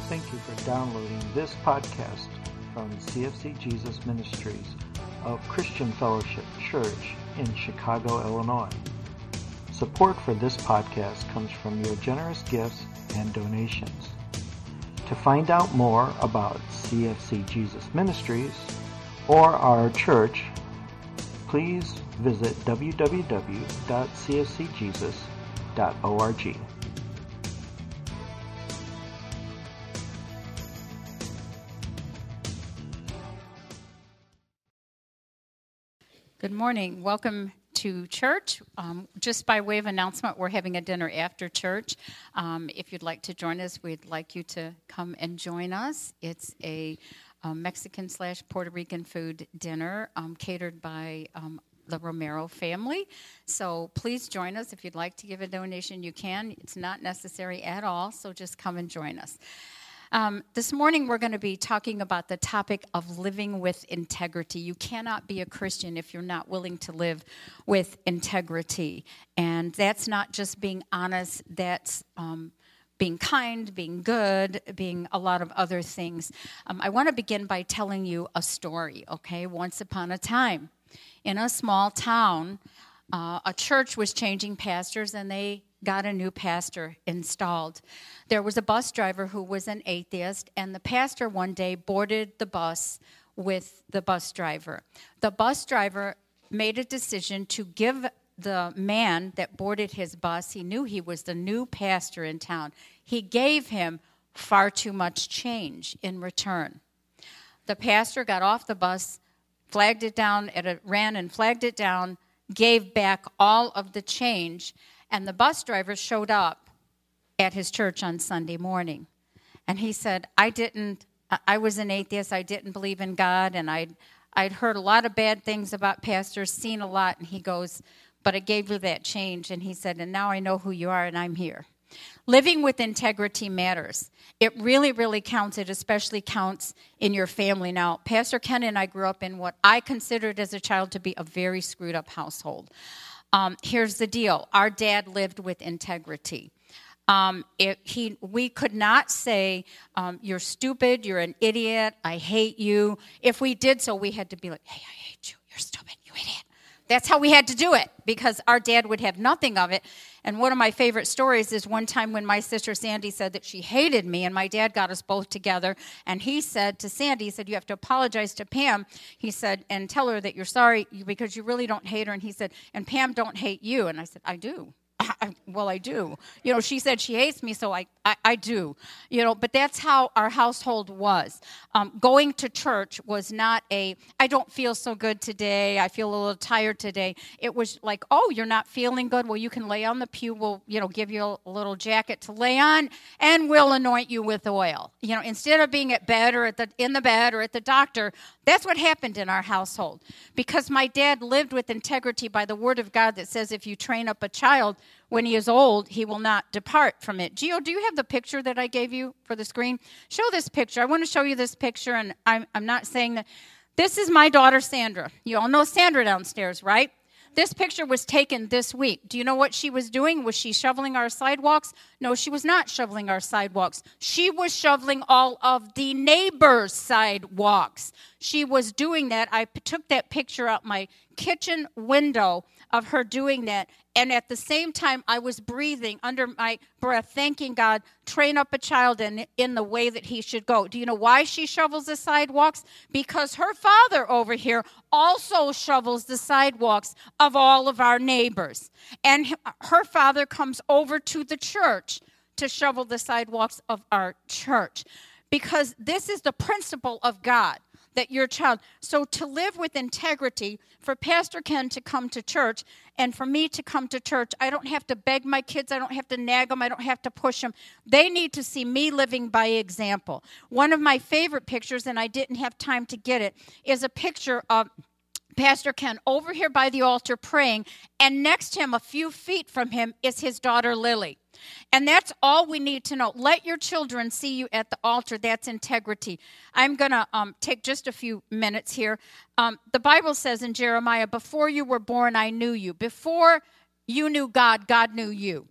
Thank you for downloading this podcast from CFC Jesus Ministries of Christian Fellowship Church in Chicago, Illinois. Support for this podcast comes from your generous gifts and donations. To find out more about CFC Jesus Ministries or our church, please visit www.cfcjesus.org. Good morning. Welcome to church. Just by way of announcement, we're having a dinner after church. If you'd like to join us, we'd like you to come and join us. It's a Mexican/Puerto Rican food dinner catered by the Romero family. So please join us. If you'd like to give a donation, you can. It's not necessary at all, so just come and join us. This morning we're going to be talking about the topic of living with integrity. You cannot be a Christian if you're not willing to live with integrity. And that's not just being honest, that's being kind, being good, being a lot of other things. I want to begin by telling you a story, okay? Once upon a time, in a small town, a church was changing pastors and they got a new pastor installed. There was a bus driver who was an atheist, and the pastor one day boarded the bus with the bus driver. The bus driver made a decision to give the man that boarded his bus, he knew he was the new pastor in town, he gave him far too much change in return. The pastor got off the bus, flagged it down, ran and flagged it down, gave back all of the change, and the bus driver showed up at his church on Sunday morning. And he said, I was an atheist, I didn't believe in God, and I'd heard a lot of bad things about pastors, seen a lot, and he goes, but I gave you that change. And he said, and now I know who you are, and I'm here. Living with integrity matters. It really, really counts. It especially counts in your family. Now, Pastor Ken and I grew up in what I considered as a child to be a very screwed up household. Here's the deal. Our dad lived with integrity. We could not say, you're stupid, you're an idiot, I hate you. If we did so, we had to be like, hey, I hate you, you're stupid, you idiot. That's how we had to do it, because our dad would have nothing of it. And one of my favorite stories is one time when my sister Sandy said that she hated me, and my dad got us both together, and he said to Sandy, he said, you have to apologize to Pam, he said, and tell her that you're sorry because you really don't hate her. And he said, and Pam don't hate you. And I said, I do. Well, I do. She said she hates me, so I do. But that's how our household was. Going to church was not I don't feel so good today. I feel a little tired today. It was like, oh, you're not feeling good? Well, you can lay on the pew. We'll, give you a little jacket to lay on, and we'll anoint you with oil. Instead of being at bed or in the bed or at the doctor, that's what happened in our household. Because my dad lived with integrity by the word of God that says if you train up a child, when he is old, he will not depart from it. Gio, do you have the picture that I gave you for the screen? Show this picture. I want to show you this picture, and I'm not saying that. This is my daughter, Sandra. You all know Sandra downstairs, right? This picture was taken this week. Do you know what she was doing? Was she shoveling our sidewalks? No, she was not shoveling our sidewalks. She was shoveling all of the neighbors' sidewalks. She was doing that. I took that picture out my kitchen window of her doing that. And at the same time, I was breathing under my breath, thanking God, train up a child in the way that he should go. Do you know why she shovels the sidewalks? Because her father over here also shovels the sidewalks of all of our neighbors. And her father comes over to the church to shovel the sidewalks of our church. Because this is the principle of God, that your child. So to live with integrity, for Pastor Ken to come to church and for me to come to church, I don't have to beg my kids. I don't have to nag them. I don't have to push them. They need to see me living by example. One of my favorite pictures, and I didn't have time to get it, is a picture of Pastor Ken over here by the altar praying, and next to him, a few feet from him, is his daughter Lily. And that's all we need to know. Let your children see you at the altar. That's integrity. I'm going to take just a few minutes here. The Bible says in Jeremiah, before you were born, I knew you. Before you knew God, God knew you.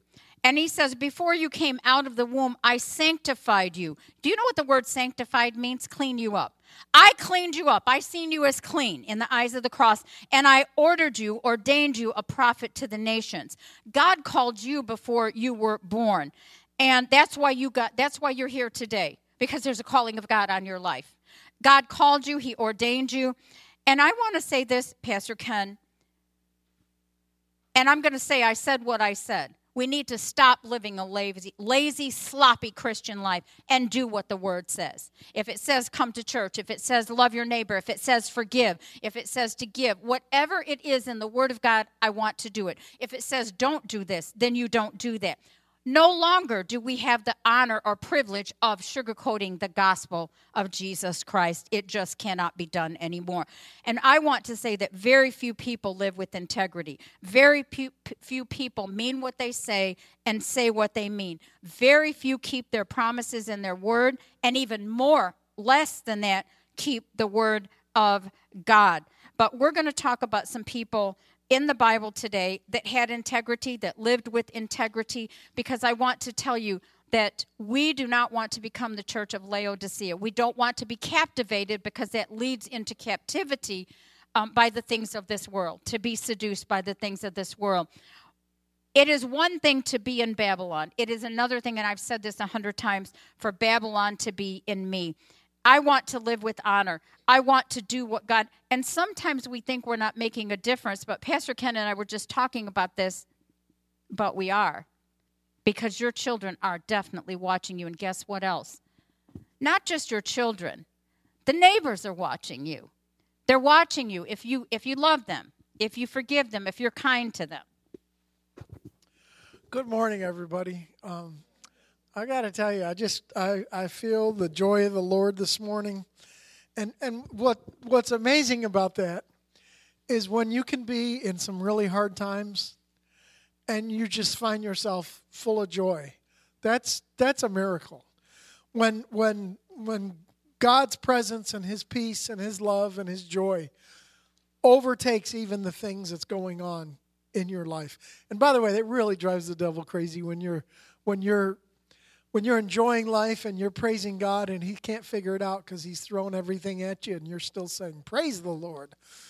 And he says, before you came out of the womb, I sanctified you. Do you know what the word sanctified means? Clean you up. I cleaned you up. I seen you as clean in the eyes of the cross. And I ordained you a prophet to the nations. God called you before you were born. And that's why you're here today. Because there's a calling of God on your life. God called you. He ordained you. And I want to say this, Pastor Ken. And I'm going to say I said what I said. We need to stop living a lazy, sloppy Christian life and do what the Word says. If it says come to church, if it says love your neighbor, if it says forgive, if it says to give, whatever it is in the Word of God, I want to do it. If it says don't do this, then you don't do that. No longer do we have the honor or privilege of sugarcoating the gospel of Jesus Christ. It just cannot be done anymore. And I want to say that very few people live with integrity. Very few people mean what they say and say what they mean. Very few keep their promises and their word, and even less than that, keep the word of God. But we're going to talk about some people in the Bible today that had integrity, that lived with integrity, because I want to tell you that we do not want to become the church of Laodicea. We don't want to be captivated, because that leads into captivity by the things of this world, to be seduced by the things of this world. It is one thing to be in Babylon. It is another thing, and I've said this 100 times, for Babylon to be in me. I want to live with honor. I want to do what God, and sometimes we think we're not making a difference, but Pastor Ken and I were just talking about this, but we are, because your children are definitely watching you, and guess what else? Not just your children. The neighbors are watching you. They're watching you if you love them, if you forgive them, if you're kind to them. Good morning, everybody. I got to tell you, I feel the joy of the Lord this morning. And what's amazing about that is when you can be in some really hard times and you just find yourself full of joy. That's a miracle. When God's presence and his peace and his love and his joy overtakes even the things that's going on in your life. And by the way, that really drives the devil crazy when you're enjoying life and you're praising God and he can't figure it out because he's thrown everything at you and you're still saying, praise the Lord.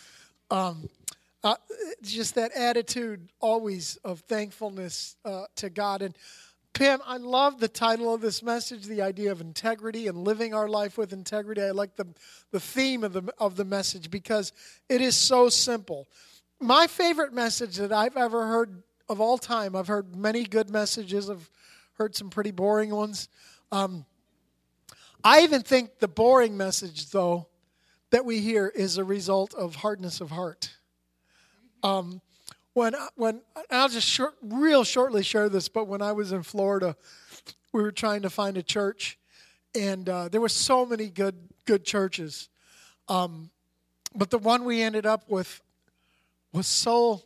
Just that attitude always of thankfulness to God. And Pam, I love the title of this message, the idea of integrity and living our life with integrity. I like the theme of the message because it is so simple. My favorite message that I've ever heard of all time, I've heard many good messages, I've heard some pretty boring ones. I even think the boring message, though, that we hear is a result of hardness of heart. When I'll just shortly share this, but when I was in Florida, we were trying to find a church, and there were so many good churches, but the one we ended up with was so.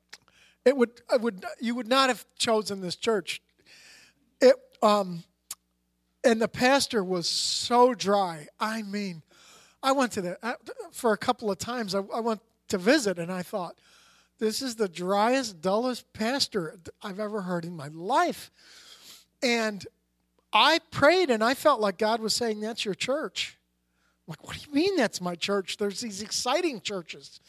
You would not have chosen this church. And the pastor was so dry. I mean, I went to that for a couple of times. I went to visit, and I thought, this is the driest, dullest pastor I've ever heard in my life. And I prayed, and I felt like God was saying, that's your church. I'm like, what do you mean that's my church? There's these exciting churches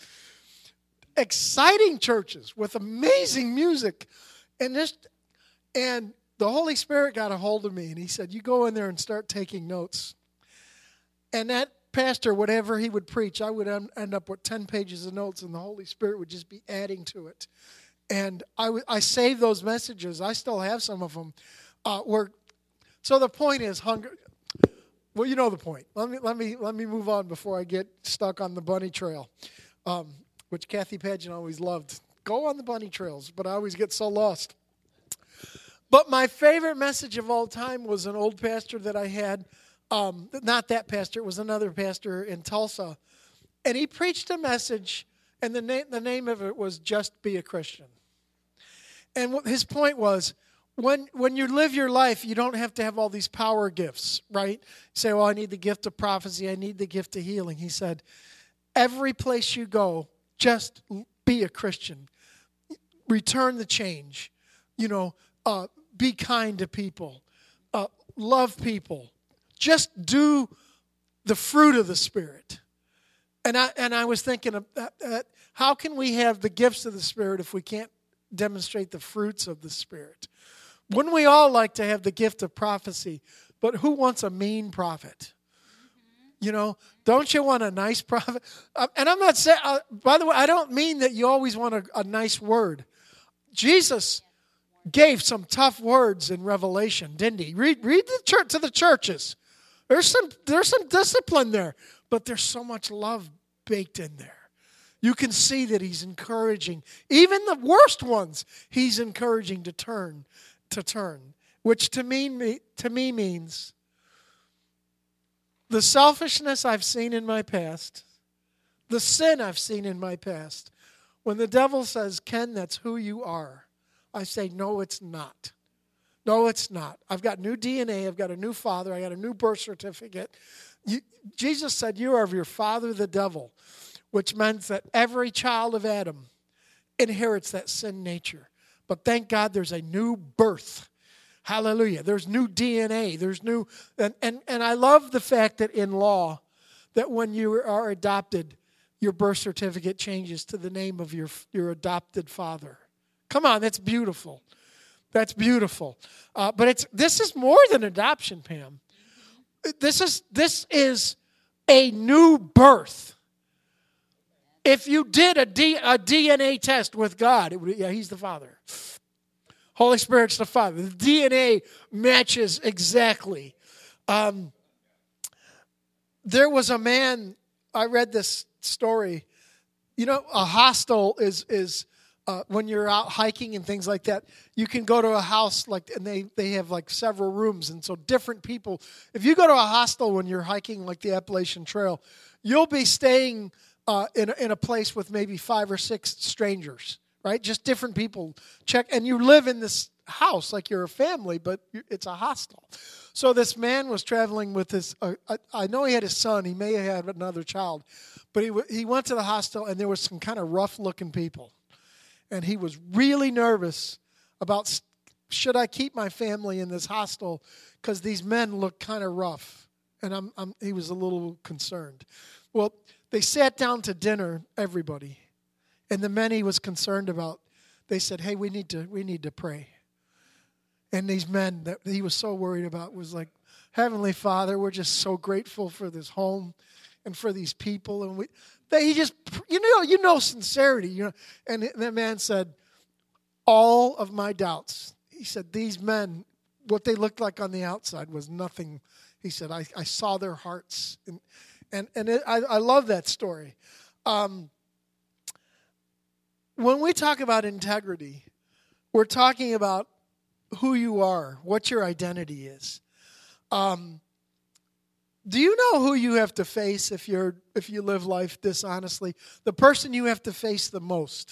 with amazing music. And the Holy Spirit got a hold of me, and he said, you go in there and start taking notes. And that pastor, whatever he would preach, I would end up with 10 pages of notes, and the Holy Spirit would just be adding to it. And I saved those messages. I still have some of them. So the point is hunger. Well, you know the point. Let me move on before I get stuck on the bunny trail, which Kathy Pageant always loved. Go on the bunny trails, but I always get so lost. But my favorite message of all time was an old pastor that I had. Not that pastor, it was another pastor in Tulsa. And he preached a message, and the name of it was Just Be a Christian. And his point was, when you live your life, you don't have to have all these power gifts, right? You say, well, I need the gift of prophecy, I need the gift of healing. He said, every place you go, just be a Christian. Return the change. be kind to people, love people. Just do the fruit of the Spirit. And I was thinking of how can we have the gifts of the Spirit if we can't demonstrate the fruits of the Spirit? Wouldn't we all like to have the gift of prophecy? But who wants a mean prophet? You know, don't you want a nice prophet? And I'm not saying, by the way, I don't mean that you always want a nice word. Jesus gave some tough words in Revelation, didn't he? Read the church to the churches. There's some discipline there, but there's so much love baked in there. You can see that he's encouraging, even the worst ones, he's encouraging to turn, which to me means the selfishness I've seen in my past, the sin I've seen in my past. When the devil says, Ken, that's who you are, I say, no, it's not. No, it's not. I've got new DNA. I've got a new father. I got a new birth certificate. Jesus said, you are of your father, the devil, which means that every child of Adam inherits that sin nature. But thank God there's a new birth. Hallelujah. There's new DNA. There's new, and I love the fact that in law, that when you are adopted, your birth certificate changes to the name of your adopted father. Come on, that's beautiful. That's beautiful. But this is more than adoption, Pam. This is a new birth. If you did a DNA test with God, he's the Father. Holy Spirit's the Father. The DNA matches exactly. There was a man, I read this story. You know, a hostel is when you're out hiking and things like that, you can go to a house and they have like several rooms, and so different people. If you go to a hostel when you're hiking like the Appalachian Trail, you'll be staying in a place with maybe 5 or 6 strangers, right? Just different people. And you live in this house like you're a family, but it's a hostel. So this man was traveling with his. I know he had his son. He may have had another child, but he went to the hostel and there was some kind of rough-looking people. And he was really nervous about, should I keep my family in this hostel? Because these men look kind of rough. And he was a little concerned. Well, they sat down to dinner, everybody. And the men he was concerned about, they said, hey, we need to pray. And these men that he was so worried about was like, Heavenly Father, we're just so grateful for this home and for these people. And he just, you know sincerity. And that man said, all of my doubts. He said, these men, what they looked like on the outside was nothing. He said, I saw their hearts. I love that story. When we talk about integrity, we're talking about who you are, what your identity is. Do you know who you have to face if you live life dishonestly? The person you have to face the most.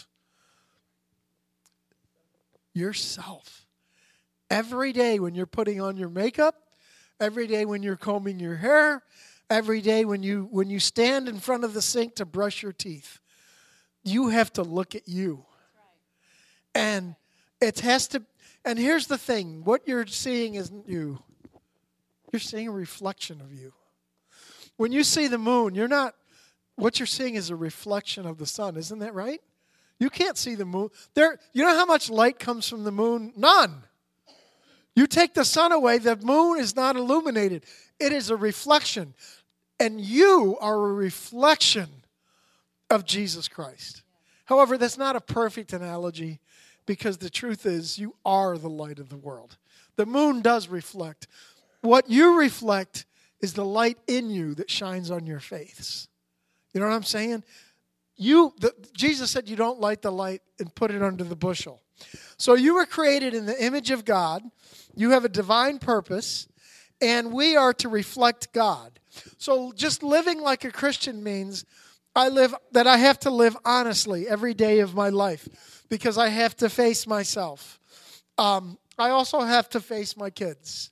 Yourself. Every day when you're putting on your makeup, every day when you're combing your hair, every day when you stand in front of the sink to brush your teeth, you have to look at you. And it has to, and here's the thing, what you're seeing isn't you. You're seeing a reflection of you. When you see the moon, what you're seeing is a reflection of the sun. Isn't that right? You can't see the moon. You know how much light comes from the moon? None. You take the sun away, the moon is not illuminated. It is a reflection. And you are a reflection of Jesus Christ. However, that's not a perfect analogy because the truth is you are the light of the world. The moon does reflect. What you reflect is the light in you that shines on your face. You know what I'm saying? Jesus said you don't light the light and put it under the bushel. So you were created in the image of God. You have a divine purpose, and we are to reflect God. So just living like a Christian means I have to live honestly every day of my life because I have to face myself. I also have to face my kids.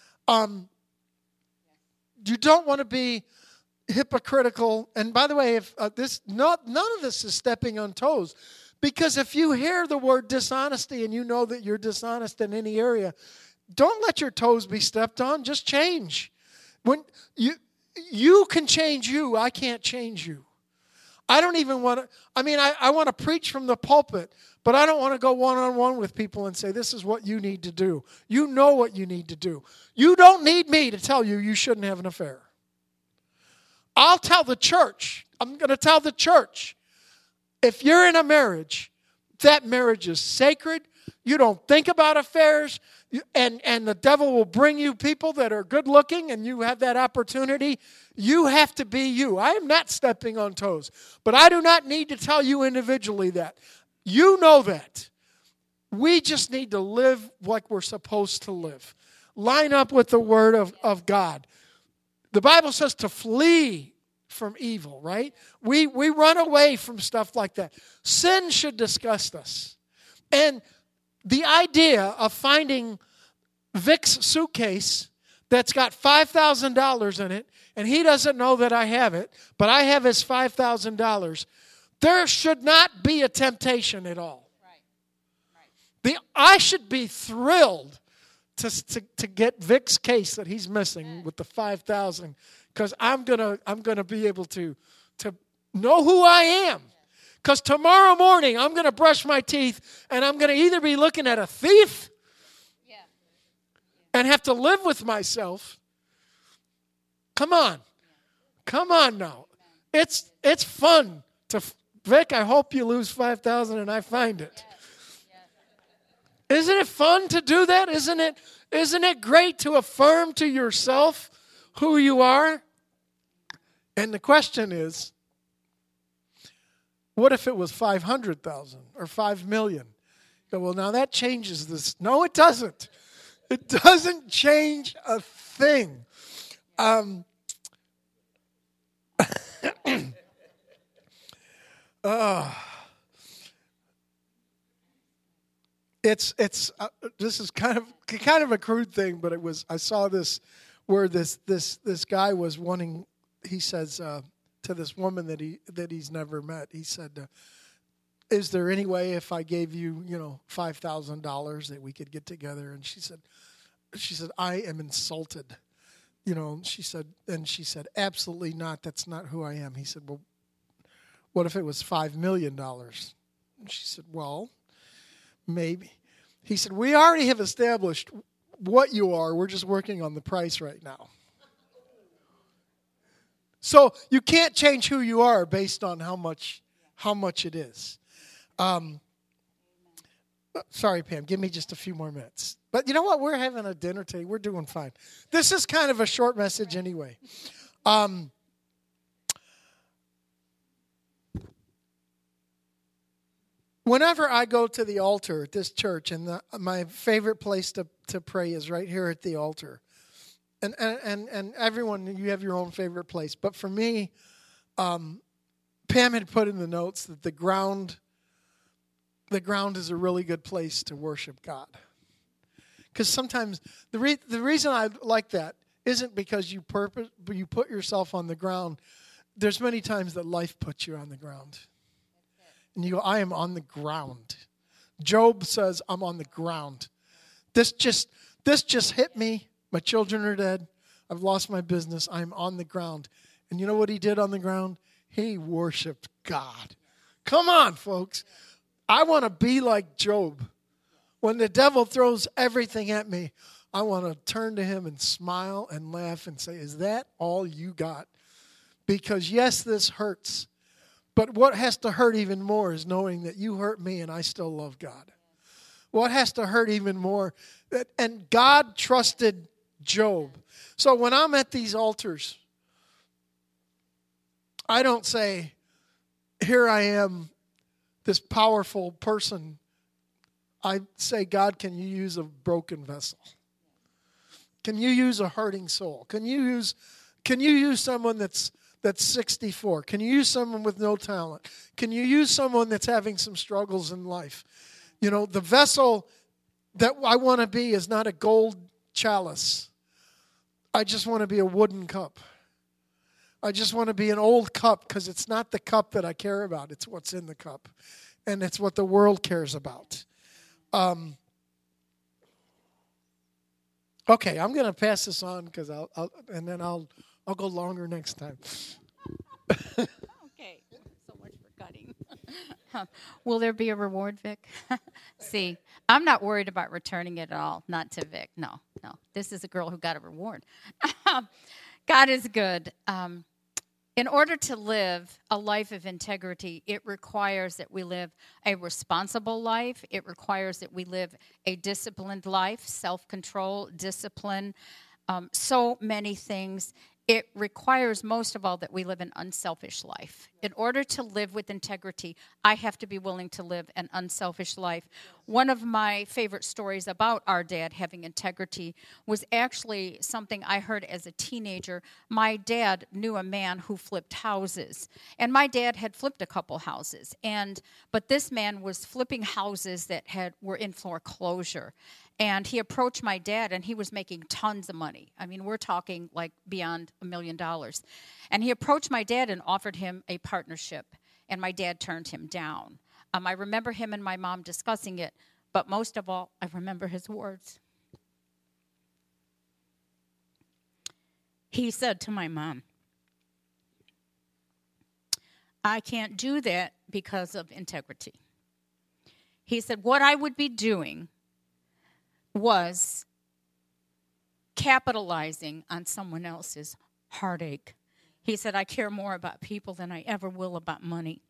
You don't want to be hypocritical. And by the way, none of this is stepping on toes, Because if you hear the word dishonesty and you know that you're dishonest in any area, don't let your toes be stepped on. Just change. When you can change you, I can't change you. I don't even want to, I want to preach from the pulpit, but I don't want to go one-on-one with people and say, this is what you need to do. You know what you need to do. You don't need me to tell you shouldn't have an affair. I'll tell the church. I'm going to tell the church. If you're in a marriage, that marriage is sacred. You don't think about affairs. And the devil will bring you people that are good looking and you have that opportunity. You have to be you. I am not stepping on toes. But I do not need to tell you individually that. You know that. We just need to live like we're supposed to live. Line up with the word of God. The Bible says to flee from evil, right? We run away from stuff like that. Sin should disgust us. And the idea of finding Vic's suitcase that's got $5,000 in it, and he doesn't know that I have it, but I have his $5,000, there should not be a temptation at all. Right. I should be thrilled to get Vic's case that he's missing with the $5,000, because I'm gonna be able to know who I am. Because tomorrow morning I'm gonna brush my teeth and I'm gonna either be looking at a thief and have to live with myself. Come on now. It's fun to Vic. I hope you lose $5,000 and I find it. Isn't it fun to do that? Isn't it great to affirm to yourself who you are? And the question is, what if it was 500,000 or 5 million? You go, well, now that changes this. No, it doesn't. It doesn't change a thing. This is kind of a crude thing, but I saw this where this guy was wanting. He says to this woman that he's never met. He said, "Is there any way if I gave you $5,000 that we could get together?" And she said, "I am insulted." She said, "Absolutely not. That's not who I am." He said, "Well, what if it was $5 million?" And she said, "Well, maybe." He said, "We already have established what you are. We're just working on the price right now." So you can't change who you are based on how much it is. Sorry, Pam. Give me just a few more minutes. But you know what? We're having a dinner today. We're doing fine. This is kind of a short message anyway. Whenever I go to the altar at this church, and my favorite place to pray is right here at the altar. And everyone, you have your own favorite place. But for me, Pam had put in the notes that the ground is a really good place to worship God. Because sometimes the reason I like that isn't because you put yourself on the ground. There's many times that life puts you on the ground. And you go, I am on the ground. Job says, I'm on the ground. This just hit me. My children are dead. I've lost my business. I'm on the ground. And you know what he did on the ground? He worshiped God. Come on, folks. I want to be like Job. When the devil throws everything at me, I want to turn to him and smile and laugh and say, is that all you got? Because yes, this hurts. But what has to hurt even more is knowing that you hurt me and I still love God. What has to hurt even more? And God trusted Job. So when I'm at these altars, I don't say, here I am, this powerful person. I say, God, can you use a broken vessel? Can you use a hurting soul? Can you use someone that's 64? Can you use someone with no talent? Can you use someone that's having some struggles in life? The vessel that I want to be is not a gold chalice. I just want to be a wooden cup. I just want to be an old cup because it's not the cup that I care about. It's what's in the cup. and it's what the world cares about. Okay, I'm going to pass this on because I'll go longer next time. Okay, so much for cutting. Will there be a reward, Vic? See, I'm not worried about returning it at all. Not to Vic. No. This is a girl who got a reward. God is good. In order to live a life of integrity, it requires that we live a responsible life. It requires that we live a disciplined life, self-control, discipline, so many things. It requires most of all that we live an unselfish life. In order to live with integrity, I have to be willing to live an unselfish life. One of my favorite stories about our dad having integrity was actually something I heard as a teenager. My dad knew a man who flipped houses, and my dad had flipped a couple houses. But this man was flipping houses that were in foreclosure. And he approached my dad, and he was making tons of money. I mean, we're talking like beyond $1 million. And he approached my dad and offered him a partnership, and my dad turned him down. I remember him and my mom discussing it, but most of all, I remember his words. He said to my mom, "I can't do that because of integrity." He said, what I would be doing was capitalizing on someone else's heartache. He said, I care more about people than I ever will about money.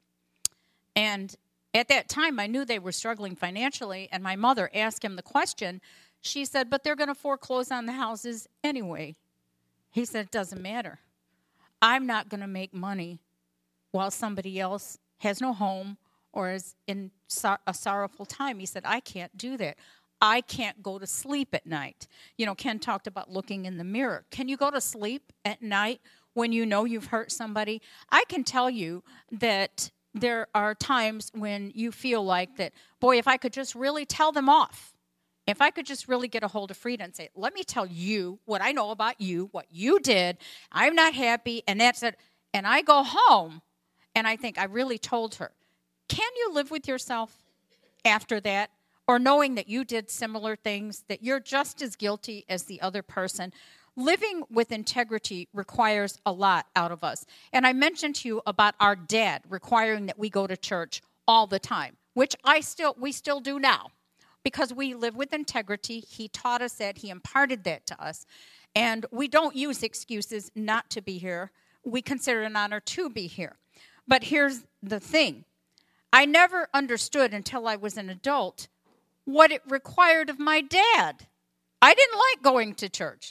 And at that time, I knew they were struggling financially, and my mother asked him the question. She said, but they're going to foreclose on the houses anyway. He said, it doesn't matter. I'm not going to make money while somebody else has no home or is in a sorrowful time. He said, I can't do that. I can't go to sleep at night. You know, Ken talked about looking in the mirror. Can you go to sleep at night when you know you've hurt somebody? I can tell you that there are times when you feel like that, boy, if I could just really tell them off, if I could just really get a hold of Frida and say, let me tell you what I know about you, what you did, I'm not happy, and that's it. And I go home, and I think I really told her. Can you live with yourself after that? Or knowing that you did similar things, that you're just as guilty as the other person. Living with integrity requires a lot out of us. And I mentioned to you about our dad requiring that we go to church all the time, which we still do now. Because we live with integrity. He taught us that. He imparted that to us. And we don't use excuses not to be here. We consider it an honor to be here. But here's the thing. I never understood until I was an adult what it required of my dad. I didn't like going to church.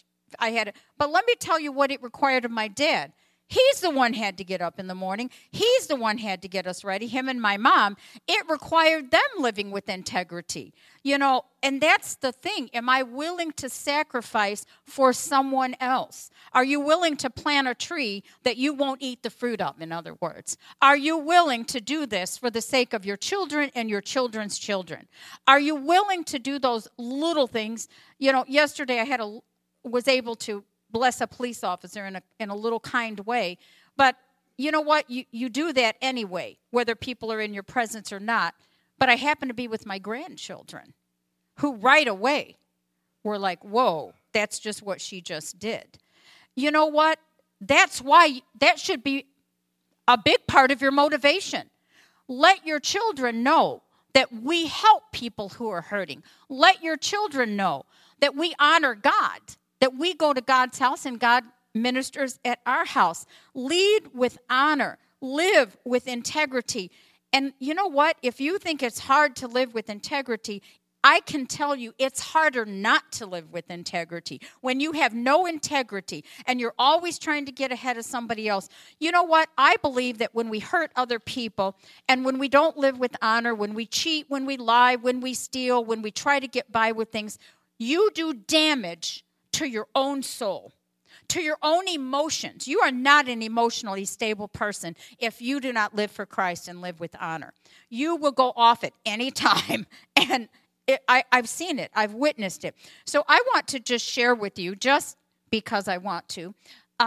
But let me tell you what it required of my dad. He's the one had to get up in the morning. He's the one had to get us ready, him and my mom. It required them living with integrity. You know, and that's the thing. Am I willing to sacrifice for someone else? Are you willing to plant a tree that you won't eat the fruit of, in other words? Are you willing to do this for the sake of your children and your children's children? Are you willing to do those little things? You know, yesterday I was able to bless a police officer in a little kind way. But you know what? You do that anyway, whether people are in your presence or not. But I happen to be with my grandchildren, who right away were like, whoa, that's just what she just did. You know what? That's why that should be a big part of your motivation. Let your children know that we help people who are hurting. Let your children know that we honor God, that we go to God's house and God ministers at our house. Lead with honor. Live with integrity. And you know what? If you think it's hard to live with integrity, I can tell you it's harder not to live with integrity. When you have no integrity and you're always trying to get ahead of somebody else, you know what? I believe that when we hurt other people and when we don't live with honor, when we cheat, when we lie, when we steal, when we try to get by with things, you do damage to your own soul, to your own emotions. You are not an emotionally stable person if you do not live for Christ and live with honor. You will go off at any time, and I've seen it. I've witnessed it. So I want to just share with you, just because I want to,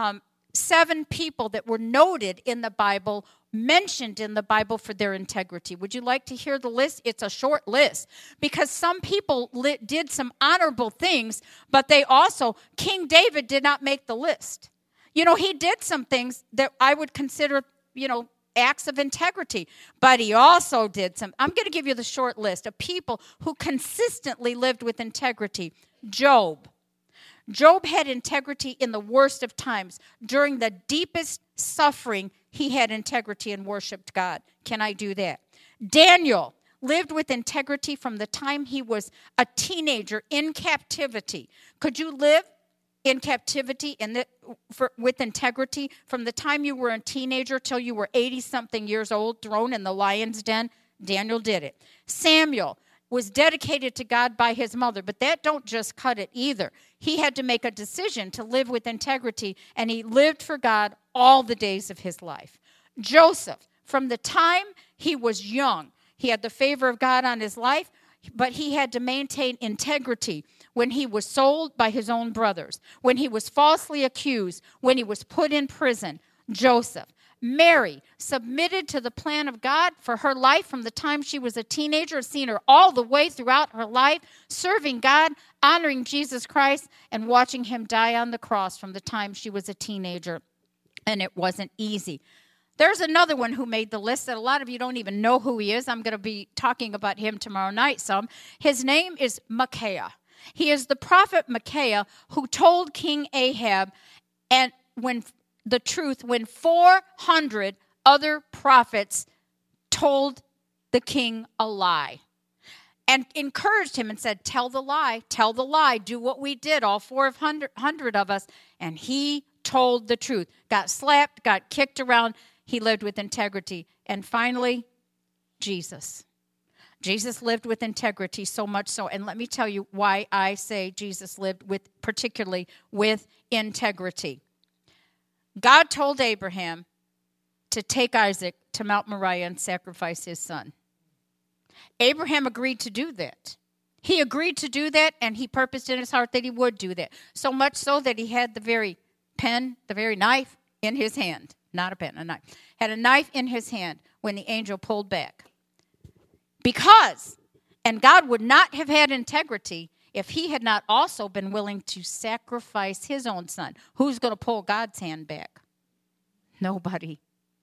7 people that were noted in the Bible, mentioned in the Bible for their integrity. Would you like to hear the list? It's a short list because some people did some honorable things, but King David did not make the list. He did some things that I would consider, acts of integrity, but he also did some. I'm going to give you the short list of people who consistently lived with integrity. Job had integrity in the worst of times. During the deepest suffering, he had integrity and worshiped God. Can I do that? Daniel lived with integrity from the time he was a teenager in captivity. Could you live in captivity with integrity from the time you were a teenager till you were 80-something years old, thrown in the lion's den? Daniel did it. Samuel was dedicated to God by his mother, but that don't just cut it either. He had to make a decision to live with integrity, and he lived for God all the days of his life. Joseph, from the time he was young, he had the favor of God on his life, but he had to maintain integrity when he was sold by his own brothers, when he was falsely accused, when he was put in prison. Joseph. Mary submitted to the plan of God for her life from the time she was a teenager, seen her all the way throughout her life, serving God, honoring Jesus Christ, and watching him die on the cross from the time she was a teenager. And it wasn't easy. There's another one who made the list that a lot of you don't even know who he is. I'm going to be talking about him tomorrow night some. His name is Micaiah. He is the prophet Micaiah who told King Ahab when 400 other prophets told the king a lie and encouraged him and said, tell the lie, do what we did, all 400 of us. And he told the truth, got slapped, got kicked around. He lived with integrity. And finally, Jesus. Jesus lived with integrity, so much so. And let me tell you why I say Jesus lived particularly with integrity. God told Abraham to take Isaac to Mount Moriah and sacrifice his son. Abraham agreed to do that. He agreed to do that, and he purposed in his heart that he would do that. So much so that he had the very knife in his hand. Not a pen, a knife. Had a knife in his hand when the angel pulled back. And God would not have had integrity if he had not also been willing to sacrifice his own son. Who's going to pull God's hand back? Nobody.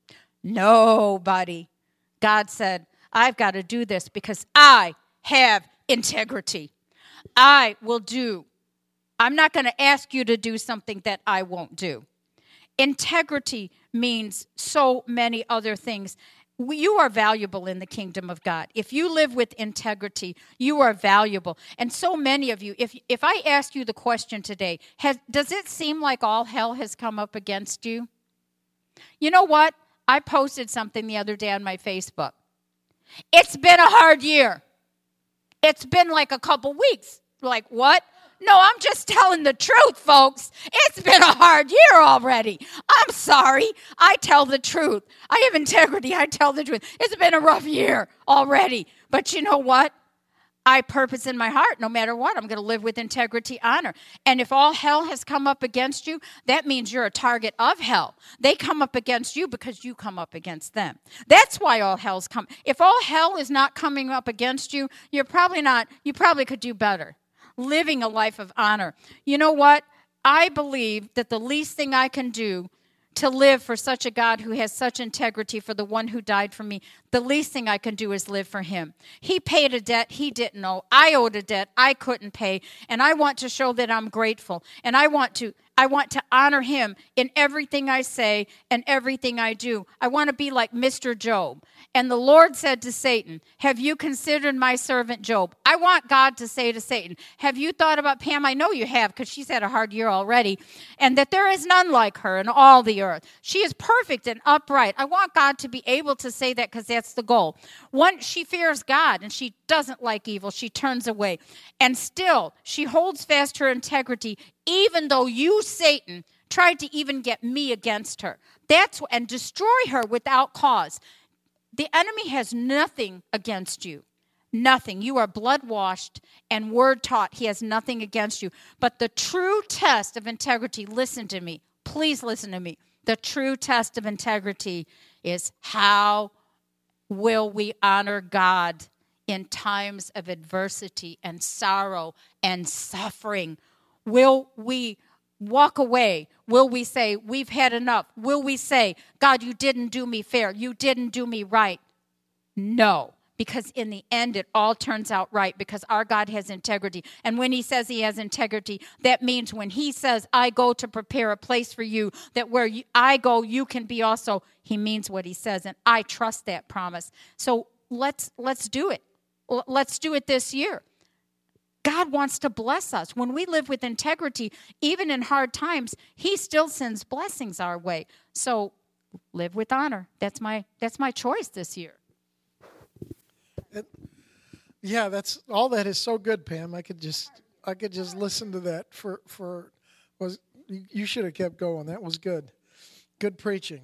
God said, I've got to do this because I have integrity. I will do. I'm not going to ask you to do something that I won't do. Integrity means so many other things. You are valuable in the kingdom of God. If you live with integrity, you are valuable. And so many of you, if I ask you the question today, does it seem like all hell has come up against you? You know what? I posted something the other day on my Facebook. It's been a hard year. It's been like a couple weeks. Like, what? No, I'm just telling the truth, folks. It's been a hard year already. I'm sorry. I tell the truth. I have integrity. I tell the truth. It's been a rough year already. But you know what? I purpose in my heart, no matter what, I'm going to live with integrity, honor. And if all hell has come up against you, that means you're a target of hell. They come up against you because you come up against them. That's why all hell's come. If all hell is not coming up against you, you probably could do better. Living a life of honor. You know what? I believe that the least thing I can do to live for such a God who has such integrity for the one who died for me, the least thing I can do is live for him. He paid a debt he didn't owe. I owed a debt I couldn't pay, and I want to show that I'm grateful. And I want to honor him in everything I say and everything I do. I want to be like Mr. Job. And the Lord said to Satan, have you considered my servant Job? I want God to say to Satan, have you thought about Pam? I know you have, because she's had a hard year already. And that there is none like her in all the earth. She is perfect and upright. I want God to be able to say that, because that's the goal. One, she fears God and she doesn't like evil. She turns away. And still, she holds fast her integrity, even though you, Satan, tried to even get me against her. And destroy her without cause. The enemy has nothing against you. Nothing. You are blood-washed and word-taught. He has nothing against you. But the true test of integrity, listen to me, please listen to me. The true test of integrity is how will we honor God in times of adversity and sorrow and suffering? Will we walk away? Will we say, we've had enough? Will we say, God, you didn't do me fair. You didn't do me right? No, because in the end, it all turns out right because our God has integrity. And when he says he has integrity, that means when he says, I go to prepare a place for you, that where I go, you can be also, he means what he says. And I trust that promise. So let's do it. Let's do it this year. God wants to bless us. When we live with integrity, even in hard times, he still sends blessings our way. So live with honor. That's my choice this year. Yeah, that's all. That is so good, Pam. I could just listen to that you should have kept going. That was good. Good preaching.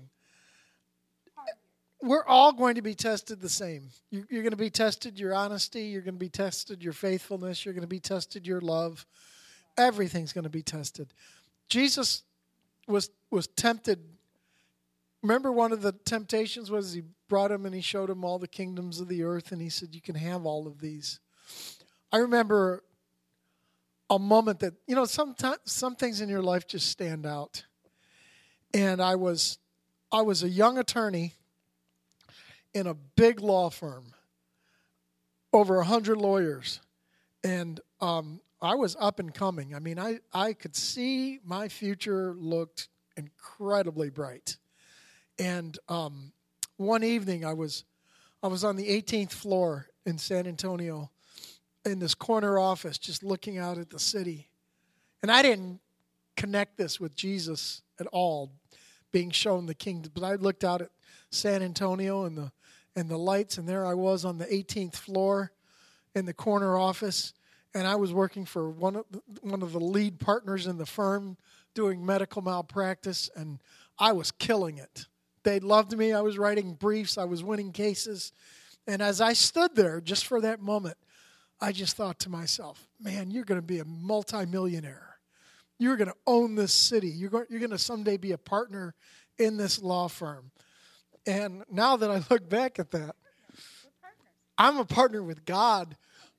We're all going to be tested the same. You're going to be tested your honesty. You're going to be tested your faithfulness. You're going to be tested your love. Everything's going to be tested. Jesus was tempted. Remember, one of the temptations was he brought him and he showed him all the kingdoms of the earth, and he said, you can have all of these. I remember a moment that, sometimes some things in your life just stand out. And I was a young attorney in a big law firm, over 100 lawyers. And I was up and coming. I mean, I could see my future looked incredibly bright. And one evening I was on the 18th floor in San Antonio in this corner office just looking out at the city. And I didn't connect this with Jesus at all, being shown the kingdom. But I looked out at San Antonio and the lights, and there I was on the 18th floor in the corner office, and I was working for one of the lead partners in the firm doing medical malpractice, and I was killing it. They loved me. I was writing briefs. I was winning cases. And as I stood there just for that moment, I just thought to myself, man, you're going to be a multimillionaire. You're going to own this city. You're going to someday be a partner in this law firm. And now that I look back at that, I'm a partner with God.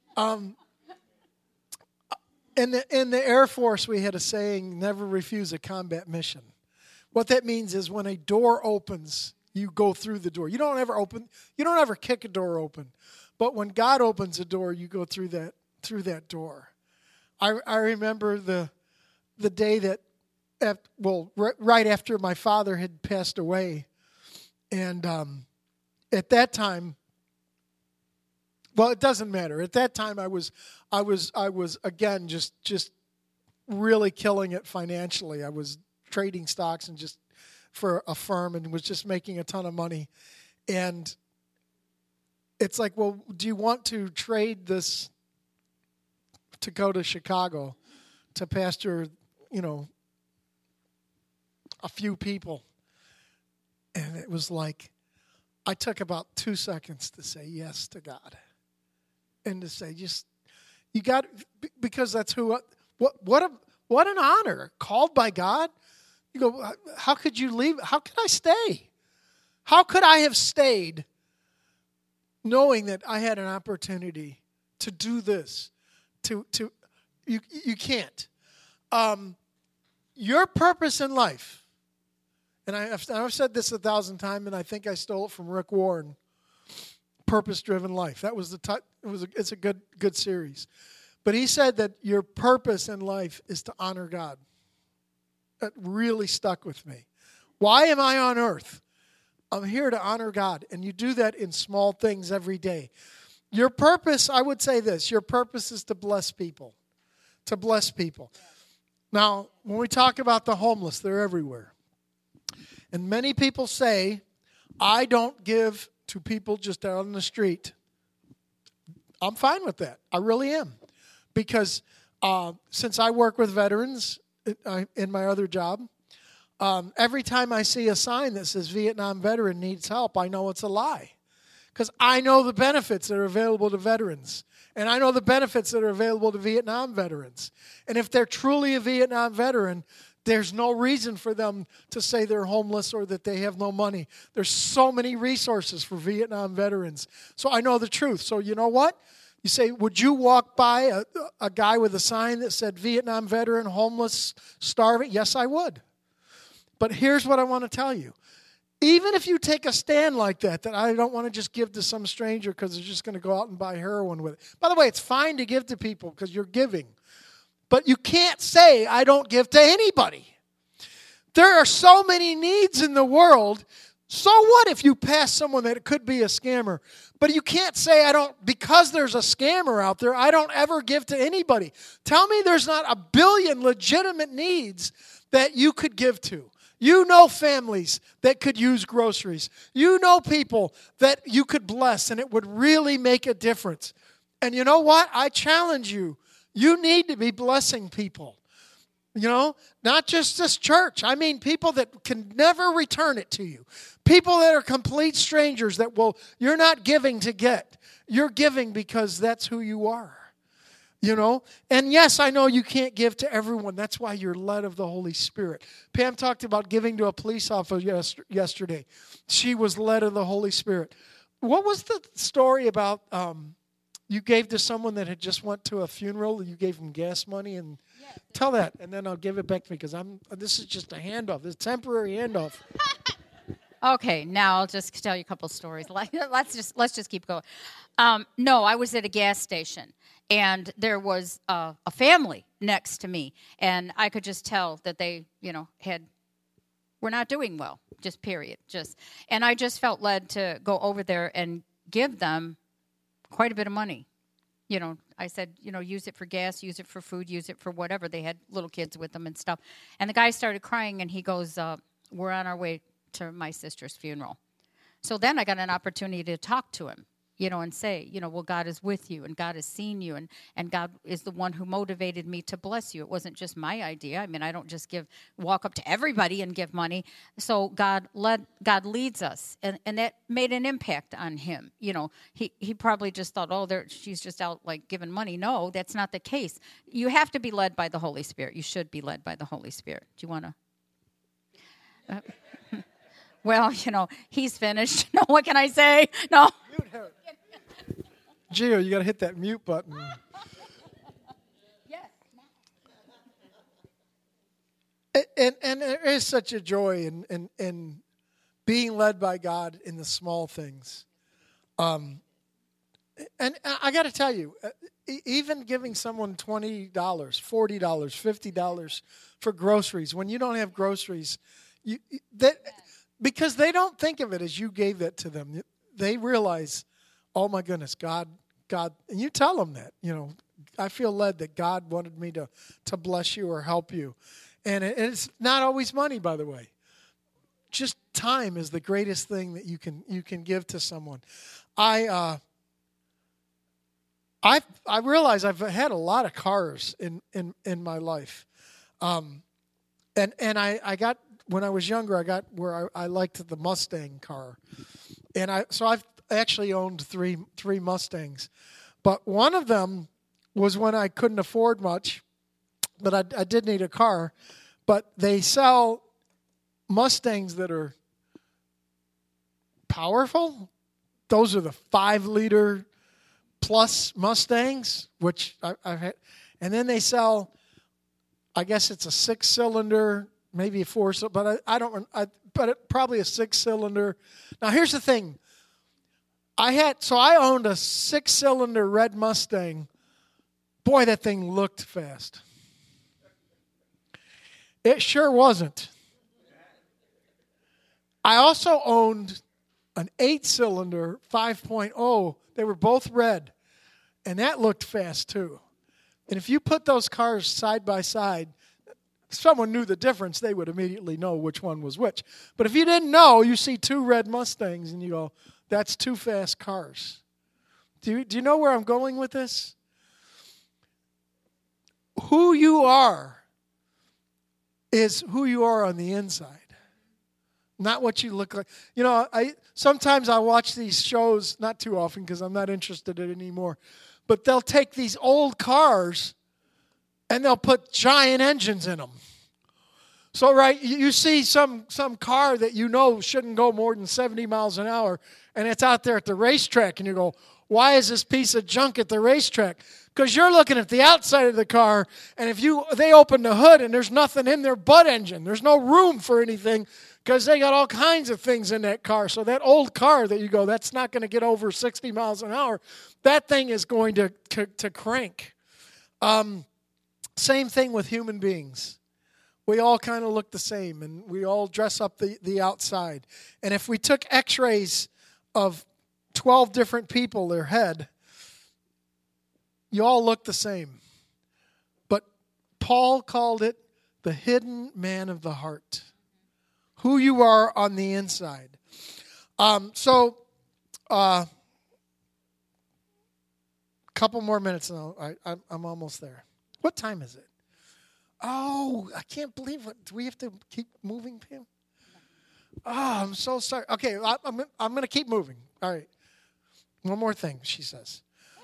In the Air Force, we had a saying, never refuse a combat mission. What that means is when a door opens, you go through the door. You don't ever kick a door open. But when God opens a door, you go through that door. I remember the day that, right after my father had passed away. And at that time, well, it doesn't matter. At that time, I was again just really killing it financially. I was trading stocks and just for a firm and was just making a ton of money. And it's like, well, do you want to trade this to go to Chicago to pastor, a few people? And it was like, I took about 2 seconds to say yes to God. And to say, you got, because that's what an honor. Called by God. You go, how could you leave? How could I stay? How could I have stayed knowing that I had an opportunity to do this? You can't. Your purpose in life, and I've said this 1,000 times, and I think I stole it from Rick Warren. Purpose-driven life. That was it's a good series, but he said that your purpose in life is to honor God. That really stuck with me. Why am I on earth? I'm here to honor God, and you do that in small things every day. Your purpose, I would say this: your purpose is to bless people. To bless people. Now, when we talk about the homeless, they're everywhere. And many people say, I don't give to people just out on the street. I'm fine with that. I really am. Because since I work with veterans in my other job, every time I see a sign that says Vietnam veteran needs help, I know it's a lie. Because I know the benefits that are available to veterans. And I know the benefits that are available to Vietnam veterans. And if they're truly a Vietnam veteran, There's no reason for them to say they're homeless or that they have no money. There's so many resources for Vietnam veterans. So I know the truth. So you know what? You say, would you walk by a guy with a sign that said Vietnam veteran, homeless, starving? Yes, I would. But here's what I want to tell you. Even if you take a stand like that I don't want to just give to some stranger because they're just going to go out and buy heroin with it. By the way, it's fine to give to people because you're giving. But you can't say, I don't give to anybody. There are so many needs in the world. So what if you pass someone that could be a scammer? But you can't say, because there's a scammer out there, I don't ever give to anybody. Tell me there's not a billion legitimate needs that you could give to. You know families that could use groceries. You know people that you could bless and it would really make a difference. And you know what? I challenge you. You need to be blessing people. You know, not just this church. I mean people that can never return it to you. People that are complete strangers you're not giving to get. You're giving because that's who you are. You know? And yes, I know you can't give to everyone. That's why you're led of the Holy Spirit. Pam talked about giving to a police officer yesterday. She was led of the Holy Spirit. What was the story about you gave to someone that had just went to a funeral and you gave them gas money? And tell that, and then I'll give it back to me because this is just a handoff. This is a temporary handoff. Okay, now I'll just tell you a couple stories. Let's just keep going. No, I was at a gas station, and there was a family next to me, and I could just tell that they, were not doing well. Just period. And I just felt led to go over there and give them quite a bit of money. I said, use it for gas, use it for food, use it for whatever. They had little kids with them and stuff. And the guy started crying, and he goes, we're on our way to my sister's funeral. So then I got an opportunity to talk to him, and say, well, God is with you, and God has seen you, and God is the one who motivated me to bless you. It wasn't just my idea. I mean, I don't just walk up to everybody and give money. So God leads us, and that made an impact on him. He probably just thought, she's just out like giving money. No, that's not the case. You have to be led by the Holy Spirit. You should be led by the Holy Spirit. Do you want to? Well, he's finished. No, what can I say? No. Gio, you got to hit that mute button. Yes. And there is such a joy in being led by God in the small things. And I got to tell you, even giving someone $20, $40, $50 for groceries, when you don't have groceries, because they don't think of it as you gave that to them. They realize, oh my goodness, God, and you tell them that, I feel led that God wanted me to bless you or help you. And it's not always money, by the way. Just time is the greatest thing that you can give to someone. I realize I've had a lot of cars in my life. And I got, when I was younger, I got where I liked the Mustang car. And I've actually owned three Mustangs. But one of them was when I couldn't afford much, but I did need a car. But they sell Mustangs that are powerful. Those are the 5-liter plus Mustangs, which I've had. And then they sell, I guess it's a 6-cylinder, maybe a 4-cylinder, but probably a 6-cylinder. Now, here's the thing. I owned a 6-cylinder red Mustang. Boy, that thing looked fast. It sure wasn't. I also owned an 8-cylinder 5.0. They were both red, and that looked fast too. And if you put those cars side by side, if someone knew the difference, they would immediately know which one was which. But if you didn't know, you see 2 red Mustangs, and you go, that's 2 fast cars. Do you know where I'm going with this? Who you are is who you are on the inside, not what you look like. Sometimes I watch these shows, not too often because I'm not interested in it anymore, but they'll take these old cars and they'll put giant engines in them. So, right, you see some car that you know shouldn't go more than 70 miles an hour, and it's out there at the racetrack, and you go, why is this piece of junk at the racetrack? Because you're looking at the outside of the car, and if they open the hood and there's nothing in there but engine, there's no room for anything because they got all kinds of things in that car. So that old car that you go, that's not going to get over 60 miles an hour, that thing is going to crank. Same thing with human beings. We all kind of look the same, and we all dress up the outside. And if we took x-rays of 12 different people, their head, you all look the same. But Paul called it the hidden man of the heart, who you are on the inside. Couple more minutes and I'm almost there. What time is it? Oh, I can't believe it. Do we have to keep moving, Pam? Oh, I'm so sorry. Okay, I'm going to keep moving. All right. One more thing, she says.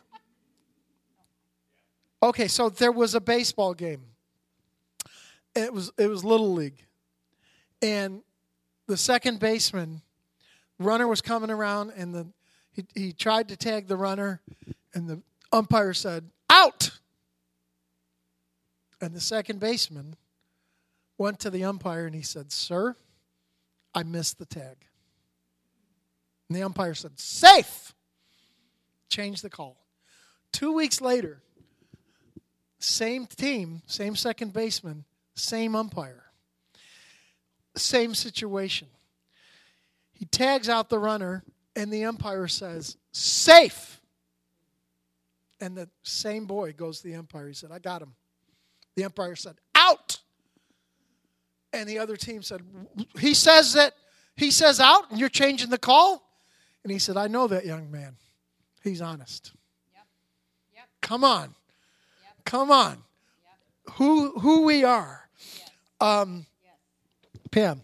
Okay, so there was a baseball game. It was Little League. And the second baseman, runner was coming around, and he tried to tag the runner, and the umpire said, out! And the second baseman went to the umpire and he said, sir, I missed the tag. And the umpire said, safe! Changed the call. 2 weeks later, same team, same second baseman, same umpire. Same situation. He tags out the runner and the umpire says, safe! And the same boy goes to the umpire. He said, I got him. The umpire said, out! And the other team said, he says out and you're changing the call? And he said, I know that young man. He's honest. Yep. Come on. Yep. Come on. Yep. Who we are. Yes. Pam.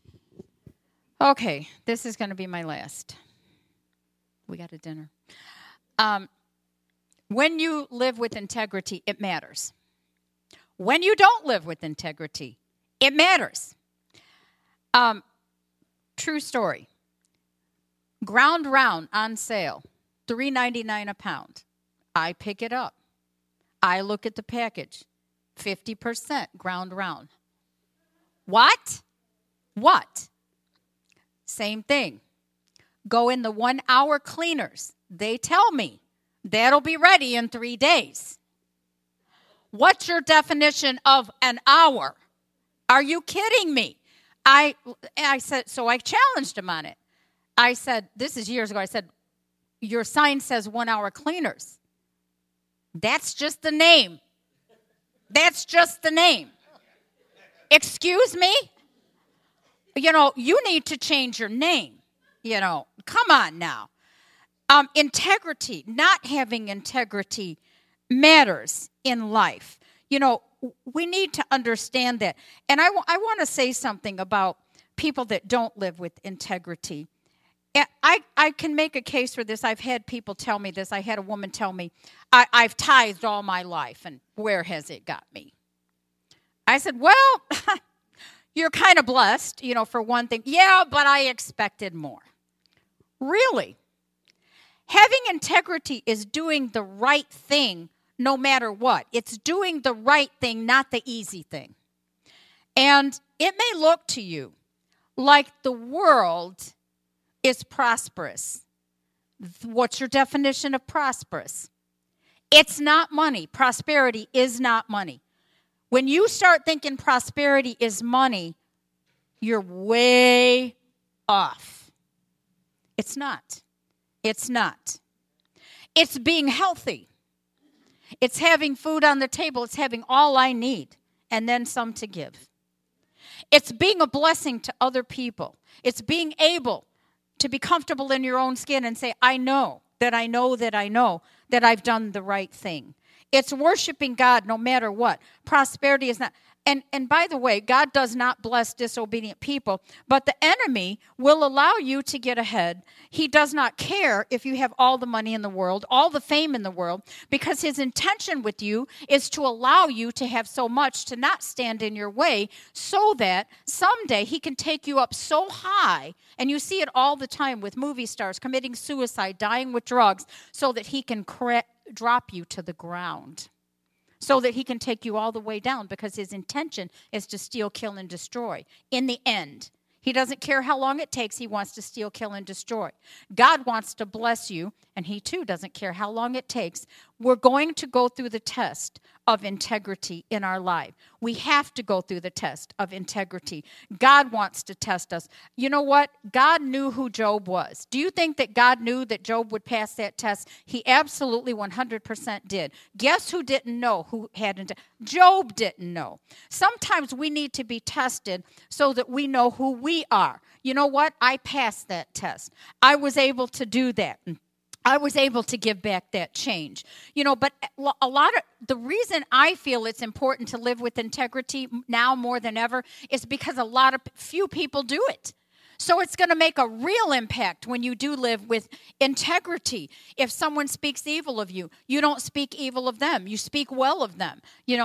Okay, this is going to be my last. We got a dinner. When you live with integrity, it matters. When you don't live with integrity, it matters. True story. Ground round on sale, $3.99 a pound. I pick it up. I look at the package, 50% ground round. What? Same thing. Go in the 1 hour cleaners. They tell me that'll be ready in 3 days. What's your definition of an hour? Are you kidding me? I said, so I challenged him on it. I said, this is years ago, I said, your sign says 1 hour cleaners. That's just the name. That's just the name. Excuse me? You need to change your name. Come on now. Integrity, not having integrity matters in life. We need to understand that. And I want to say something about people that don't live with integrity. I can make a case for this. I've had people tell me this. I had a woman tell me, I've tithed all my life, and where has it got me? I said, well, you're kind of blessed, for one thing. Yeah, but I expected more. Really? Having integrity is doing the right thing no matter what. It's doing the right thing, not the easy thing. And it may look to you like the world is prosperous. What's your definition of prosperous? It's not money. Prosperity is not money. When you start thinking prosperity is money, you're way off. It's not. It's not. It's being healthy. It's having food on the table. It's having all I need and then some to give. It's being a blessing to other people. It's being able to be comfortable in your own skin and say, I know that I've done the right thing. It's worshiping God no matter what. Prosperity is not. And by the way, God does not bless disobedient people, but the enemy will allow you to get ahead. He does not care if you have all the money in the world, all the fame in the world, because his intention with you is to allow you to have so much to not stand in your way, so that someday he can take you up so high, and you see it all the time with movie stars committing suicide, dying with drugs, so that he can drop you to the ground. So that he can take you all the way down, because his intention is to steal, kill, and destroy. In the end, he doesn't care how long it takes. He wants to steal, kill, and destroy. God wants to bless you, and he too doesn't care how long it takes. We're going to go through the test of integrity in our life. We have to go through the test of integrity. God wants to test us. You know what? God knew who Job was. Do you think that God knew that Job would pass that test? He absolutely 100% did. Guess who didn't know who hadn't? Job didn't know. Sometimes we need to be tested so that we know who we are. You know what? I passed that test. I was able to do that. I was able to give back that change. But a lot of the reason I feel it's important to live with integrity now more than ever is because few people do it. So it's going to make a real impact when you do live with integrity. If someone speaks evil of you, you don't speak evil of them. You speak well of them.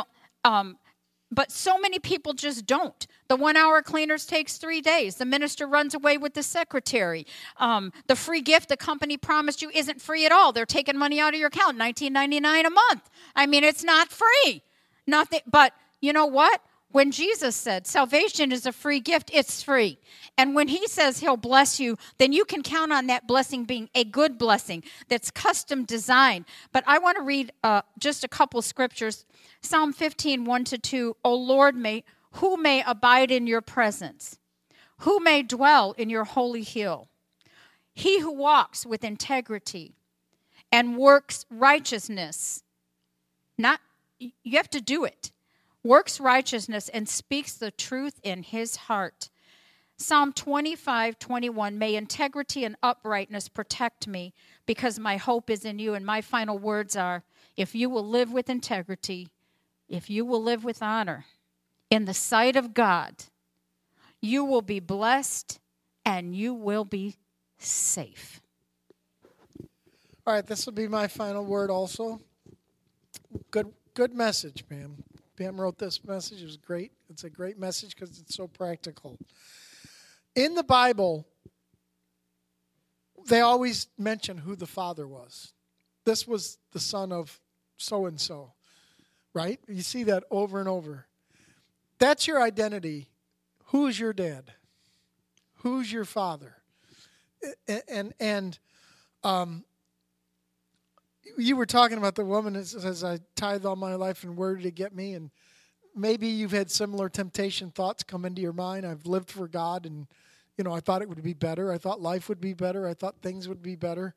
But so many people just don't. The 1-hour cleaners takes 3 days. The minister runs away with the secretary. The free gift the company promised you isn't free at all. They're taking money out of your account, $19.99 a month. I mean, it's not free. But you know what? When Jesus said salvation is a free gift, it's free. And when he says he'll bless you, then you can count on that blessing being a good blessing that's custom designed. But I want to read just a couple scriptures. Psalm 15, 1-2. O Lord, who may abide in your presence? Who may dwell in your holy hill? He who walks with integrity and works righteousness. You have to do it. Works righteousness and speaks the truth in his heart. Psalm 25:21, may integrity and uprightness protect me, because my hope is in you. And my final words are, if you will live with integrity, if you will live with honor in the sight of God, you will be blessed and you will be safe. All right, this will be my final word also. Good message, Pam. Pam wrote this message. It was great. It's a great message because it's so practical. In the Bible, they always mention who the father was. This was the son of so-and-so, right? You see that over and over. That's your identity. Who's your dad? Who's your father? And you were talking about the woman that says, I tithe all my life, and where did it get me? And maybe you've had similar temptation thoughts come into your mind. I've lived for God, and I thought it would be better. I thought life would be better. I thought things would be better.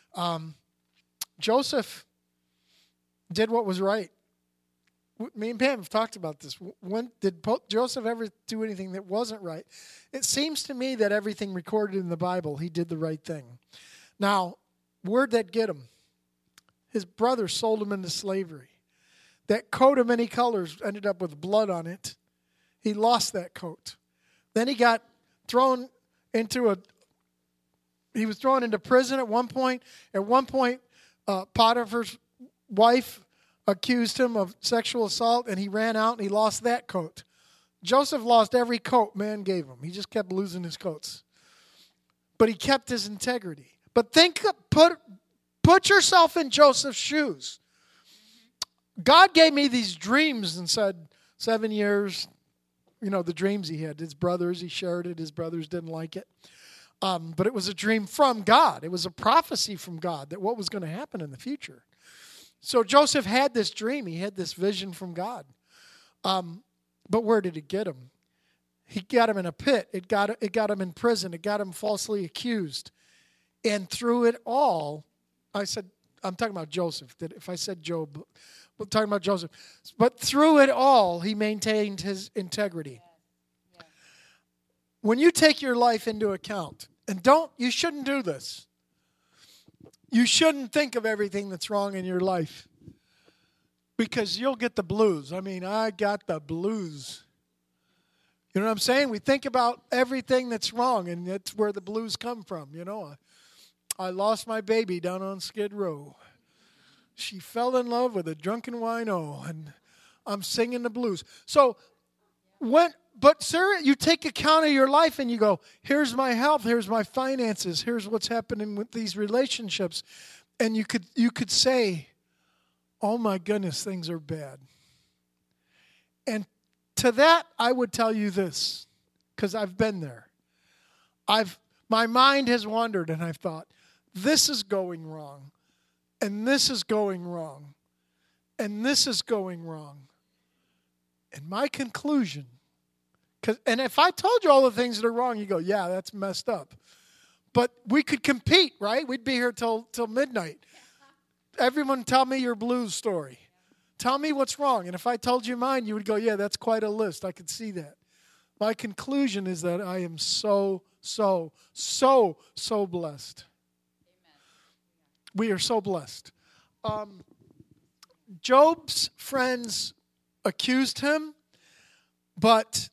Joseph did what was right. Me and Pam have talked about this. When did Joseph ever do anything that wasn't right? It seems to me that everything recorded in the Bible, he did the right thing. Now, where'd that get him? His brother sold him into slavery. That coat of many colors ended up with blood on it. He lost that coat. Then he got thrown into he was thrown into prison at one point. At one point, Potiphar's wife accused him of sexual assault, and he ran out and he lost that coat. Joseph lost every coat man gave him. He just kept losing his coats. But he kept his integrity. But put yourself in Joseph's shoes. God gave me these dreams and said, 7 years, the dreams he had. His brothers, he shared it. His brothers didn't like it. But it was a dream from God. It was a prophecy from God that what was going to happen in the future. So Joseph had this dream. He had this vision from God. But where did it get him? He got him in a pit. It got him in prison. It got him falsely accused. And through it all, I'm talking about Joseph. If I said Job, we're talking about Joseph. But through it all, he maintained his integrity. Yeah. When you take your life into account, and you shouldn't do this. You shouldn't think of everything that's wrong in your life. because you'll get the blues. I mean, I got the blues. You know what I'm saying? We think about everything that's wrong, and that's where the blues come from. You know, I lost my baby down on Skid Row. She fell in love with a drunken wino, and I'm singing the blues. So, but sir, you take account of your life and you go, here's my health, here's my finances, here's what's happening with these relationships. And you could say, oh my goodness, things are bad. And to that, I would tell you this, because I've been there. My mind has wandered, and I've thought, this is going wrong, and this is going wrong, and this is going wrong. And my conclusion, and if I told you all the things that are wrong, you go, yeah, that's messed up. But we could compete, right? We'd be here till midnight. Everyone tell me your blues story. Tell me what's wrong. And if I told you mine, you would go, yeah, that's quite a list. I could see that. My conclusion is that I am so blessed. Amen. We are so blessed. Job's friends accused him, but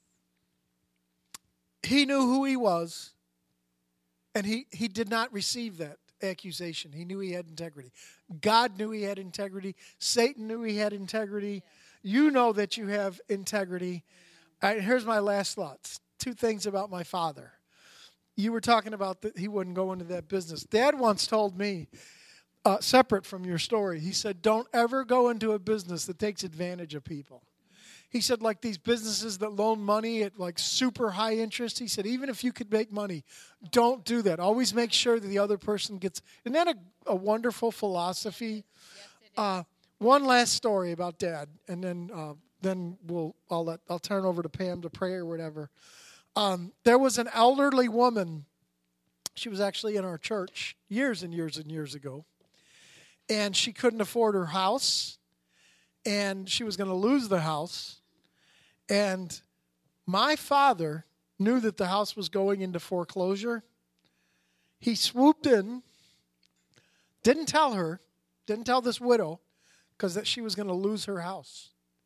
he knew who he was, and he did not receive that accusation. He knew he had integrity. God knew he had integrity. Satan knew he had integrity. You know that you have integrity. Here's my last thoughts. 2 things about my father. You were talking about that he wouldn't go into that business. Dad once told me, separate from your story, he said, don't ever go into a business that takes advantage of people. He said, like these businesses that loan money at like super high interest, he said, even if you could make money, don't do that. Always make sure that the other person gets. Isn't that a wonderful philosophy? Yes, one last story about Dad, and then I'll turn over to Pam to pray or whatever. There was an elderly woman. She was actually in our church years and years and years ago, and she couldn't afford her house, and she was going to lose the house. And my father knew that the house was going into foreclosure. He swooped in, didn't tell this widow, because that she was going to lose her house.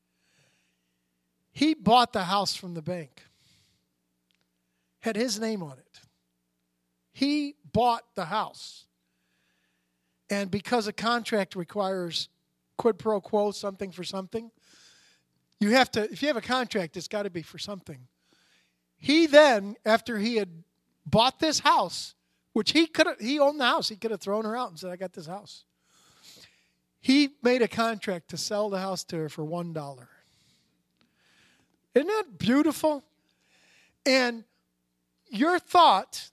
He bought the house from the bank. Had his name on it. He bought the house. And because a contract requires quid pro quo, something for something, you have to, if you have a contract, it's got to be for something. He then, after he had bought this house, which he owned the house, he could have thrown her out and said, I got this house. He made a contract to sell the house to her for $1. Isn't that beautiful? And your thought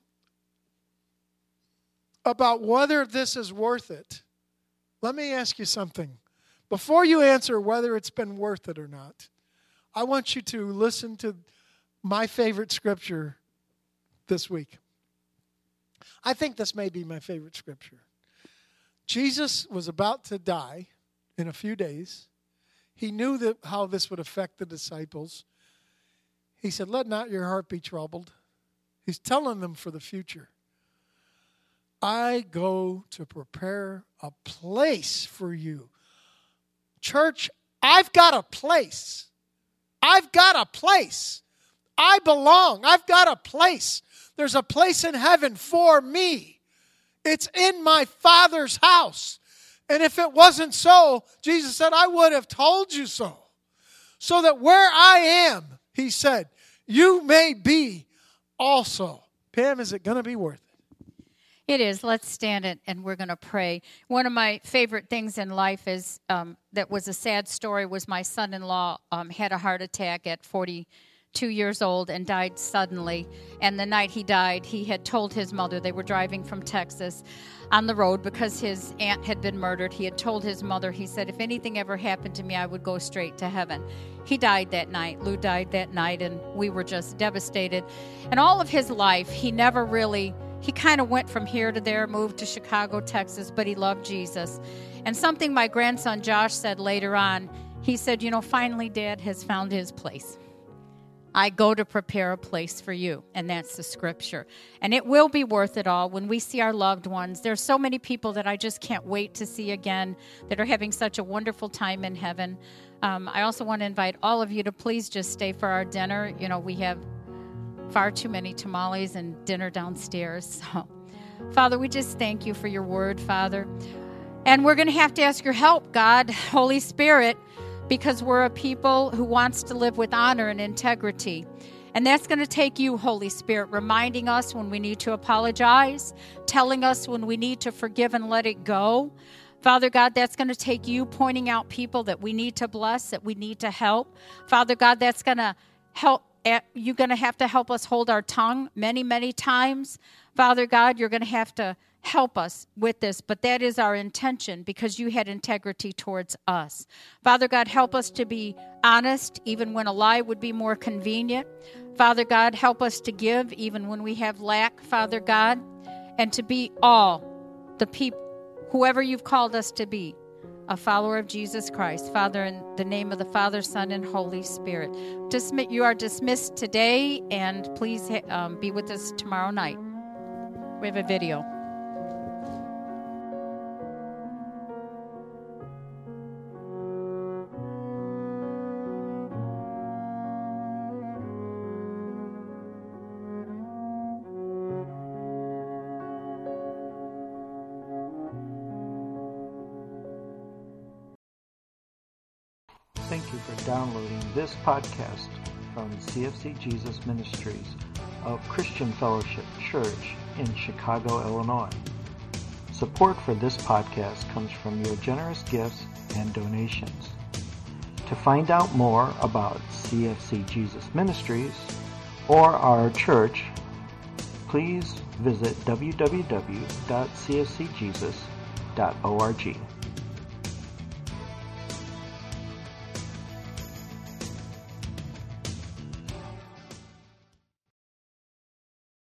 about whether this is worth it, let me ask you something. Before you answer whether it's been worth it or not, I want you to listen to my favorite scripture this week. I think this may be my favorite scripture. Jesus was about to die in a few days. He knew how this would affect the disciples. He said, let not your heart be troubled. He's telling them for the future. I go to prepare a place for you. Church, I've got a place. I've got a place. I belong. I've got a place. There's a place in heaven for me. It's in my Father's house. And if it wasn't so, Jesus said, I would have told you so. So that where I am, he said, you may be also. Pam, is it going to be worth it? It is. Let's stand it, and we're going to pray. One of my favorite things in life is that was a sad story was my son-in-law had a heart attack at 42 years old and died suddenly. And the night he died, he had told his mother, they were driving from Texas on the road because his aunt had been murdered. He had told his mother, he said, if anything ever happened to me, I would go straight to heaven. He died that night. Lou died that night, and we were just devastated. And all of his life, he never really... He kind of went from here to there, moved to Chicago, Texas, but he loved Jesus. And something my grandson Josh said later on, he said, finally Dad has found his place. I go to prepare a place for you. And that's the scripture. And it will be worth it all when we see our loved ones. There's so many people that I just can't wait to see again that are having such a wonderful time in heaven. I also want to invite all of you to please just stay for our dinner. You know, we have far too many tamales and dinner downstairs. So, Father, we just thank you for your word, Father. And we're going to have to ask your help, God, Holy Spirit, because we're a people who wants to live with honor and integrity. And that's going to take you, Holy Spirit, reminding us when we need to apologize, telling us when we need to forgive and let it go. Father God, that's going to take you pointing out people that we need to bless, that we need to help. Father God, that's going to help. You're going to have to help us hold our tongue many, many times. Father God, you're going to have to help us with this, but that is our intention because you had integrity towards us. Father God, help us to be honest even when a lie would be more convenient. Father God, help us to give even when we have lack, Father God, and to be all the people, whoever you've called us to be, a follower of Jesus Christ. Father, in the name of the Father, Son, and Holy Spirit. You are dismissed today, and please be with us tomorrow night. We have a video. Thank you for downloading this podcast from CFC Jesus Ministries of Christian Fellowship Church in Chicago, Illinois. Support for this podcast comes from your generous gifts and donations. To find out more about CFC Jesus Ministries or our church, please visit www.cfcjesus.org.